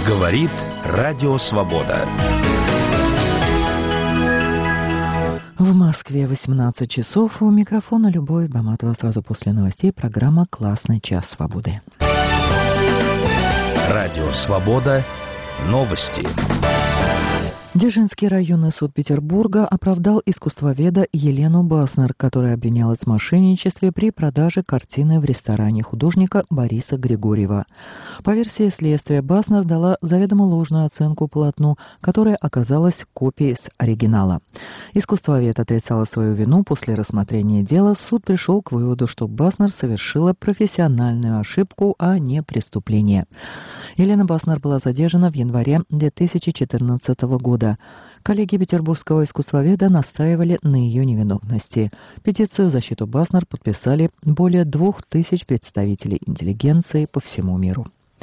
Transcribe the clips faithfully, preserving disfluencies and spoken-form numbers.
Говорит Радио Свобода. В Москве восемнадцать часов. У микрофона Любовь Баматова. Сразу после новостей программа «Классный час свободы». Радио Свобода. Новости. Дзержинский районный суд Петербурга оправдал искусствоведа Елену Баснер, которая обвинялась в мошенничестве при продаже картины в ресторане художника Бориса Григорьева. По версии следствия, Баснер дала заведомо ложную оценку полотну, которая оказалась копией с оригинала. Искусствовед отрицала свою вину. После рассмотрения дела суд пришел к выводу, что Баснер совершила профессиональную ошибку, а не преступление. Елена Баснер была задержана в январе две тысячи четырнадцатого года. Коллеги петербургского искусствоведа настаивали на ее невиновности. Петицию в защиту Баснер подписали более двух тысяч представителей интеллигенции по всему миру.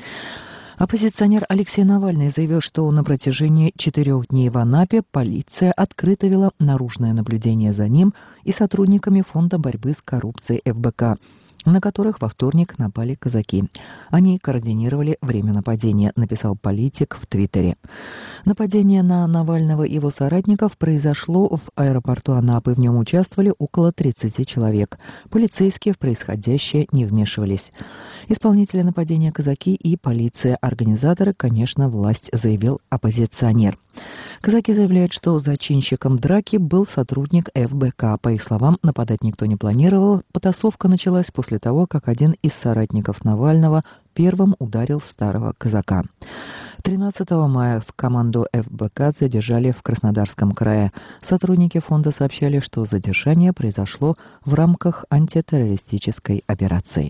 Оппозиционер Алексей Навальный заявил, что на протяжении четырех дней в Анапе полиция открыто вела наружное наблюдение за ним и сотрудниками Фонда борьбы с коррупцией эф бэ ка, на которых во вторник напали казаки. Они координировали время нападения, написал политик в Твиттере. Нападение на Навального и его соратников произошло в аэропорту Анапы. В нем участвовали около тридцати человек. Полицейские в происходящее не вмешивались. Исполнители нападения казаки и полиция. Организаторы, конечно, власть, заявил оппозиционер. Казаки заявляют, что зачинщиком драки был сотрудник эф бэ ка. По их словам, нападать никто не планировал. Потасовка началась после того, как один из соратников Навального первым ударил старого казака. тринадцатого мая в команду эф бэ ка задержали в Краснодарском крае. Сотрудники фонда сообщали, что задержание произошло в рамках антитеррористической операции.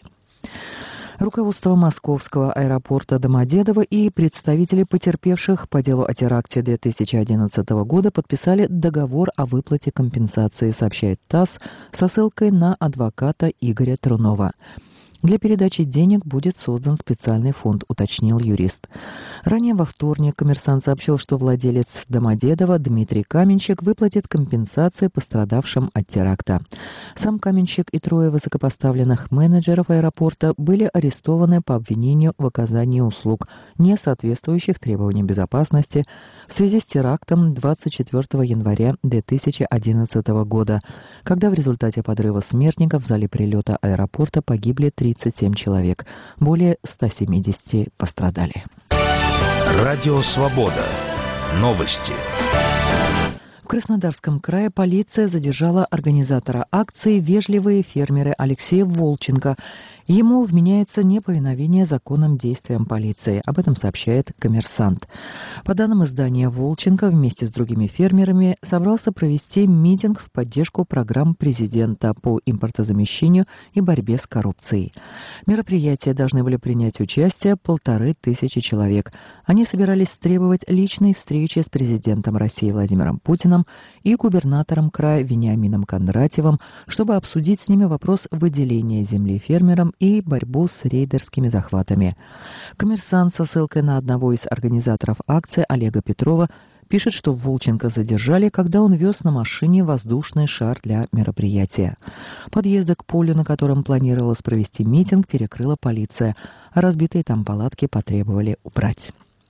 Руководство Московского аэропорта Домодедово и представители потерпевших по делу о теракте две тысячи одиннадцатого года подписали договор о выплате компенсации, сообщает ТАСС со ссылкой на адвоката Игоря Трунова. Для передачи денег будет создан специальный фонд, уточнил юрист. Ранее во вторник «Коммерсант» сообщил, что владелец Домодедова Дмитрий Каменщик выплатит компенсации пострадавшим от теракта. Сам Каменщик и трое высокопоставленных менеджеров аэропорта были арестованы по обвинению в оказании услуг, не соответствующих требованиям безопасности, в связи с терактом двадцать четвёртого января две тысячи одиннадцатого года, когда в результате подрыва смертников в зале прилета аэропорта погибли тридцать семь человек. Более ста семидесяти пострадали. Радио Свобода. Новости. В Краснодарском крае полиция задержала организатора акции «Вежливые фермеры» Алексея Волченко. Ему вменяется неповиновение законным действиям полиции. Об этом сообщает «Коммерсант». По данным издания, Волченко вместе с другими фермерами собрался провести митинг в поддержку программ президента по импортозамещению и борьбе с коррупцией. В мероприятии должны были принять участие полторы тысячи человек. Они собирались требовать личной встречи с президентом России Владимиром Путиным и губернатором края Вениамином Кондратьевым, чтобы обсудить с ними вопрос выделения земли фермерам и борьбу с рейдерскими захватами. «Коммерсант» со ссылкой на одного из организаторов акции Олега Петрова пишет, что Волченко задержали, когда он вез на машине воздушный шар для мероприятия. Подъезды к полю, на котором планировалось провести митинг, перекрыла полиция, а разбитые там палатки потребовали убрать.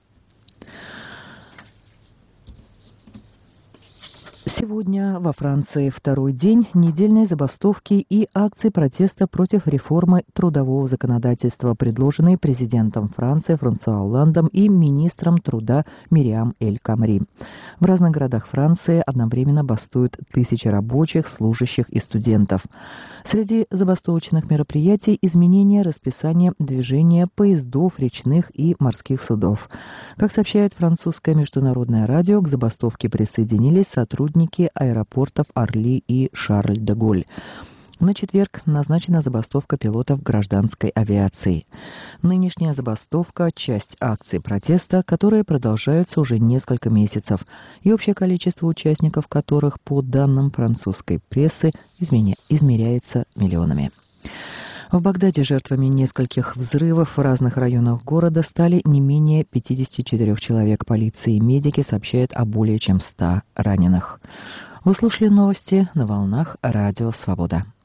Сегодня во Франции второй день недельной забастовки и акций протеста против реформы трудового законодательства, предложенной президентом Франции Франсуа Олландом и министром труда Мириам Эль-Камри. В разных городах Франции одновременно бастуют тысячи рабочих, служащих и студентов. Среди забастовочных мероприятий изменение расписания движения поездов, речных и морских судов. Как сообщает французское международное радио, к забастовке присоединились сотрудники аэропортов Орли и Шарль-де-Голль. На четверг назначена забастовка пилотов гражданской авиации. Нынешняя забастовка – часть акций протеста, которые продолжаются уже несколько месяцев, и общее количество участников которых, по данным французской прессы, изменя... измеряется миллионами. В Багдаде жертвами нескольких взрывов в разных районах города стали не менее пятидесяти четырёх человек. Полиция и медики сообщают о более чем ста раненых. Вы слушали новости на волнах Радио Свобода.